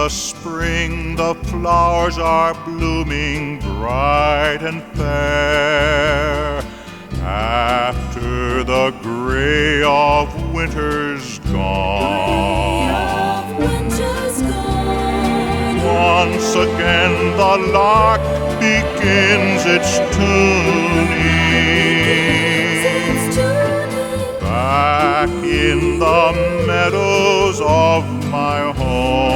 the spring, the flowers are blooming bright and fair. After the gray of winter's gone, once again the lark begins its tuning. Back in the meadows of my home,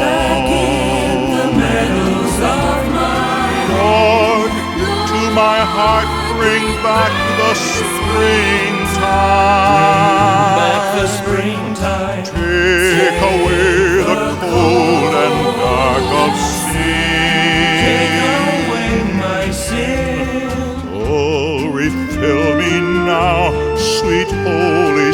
Lord, to my heart bring back the springtime. Take away the cold and dark of sin. Oh, refill me now, sweet Holy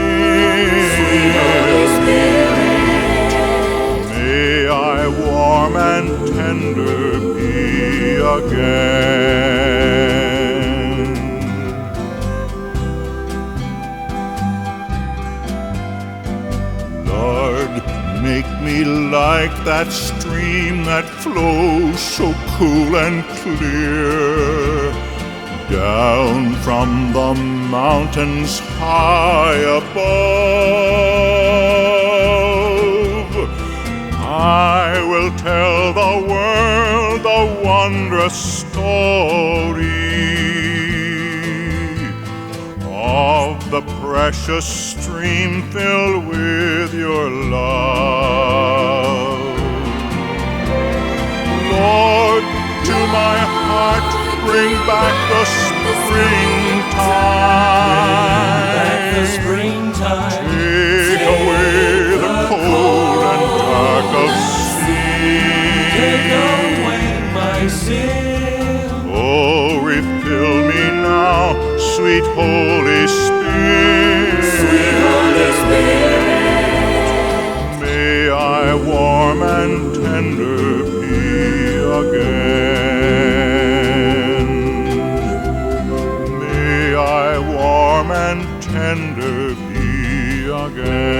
Spirit. May I warm and tender be again. Lord, make me like that stream that flows so cool and clear down from the mountains high above. I will tell the world a wondrous story of the precious stream filled with your love. Lord, to my heart bring back the springtime. Take away the cold and dark of sin. Oh, refill me now, sweet Holy Spirit. May I warm and tender be again. May I warm and tender be again.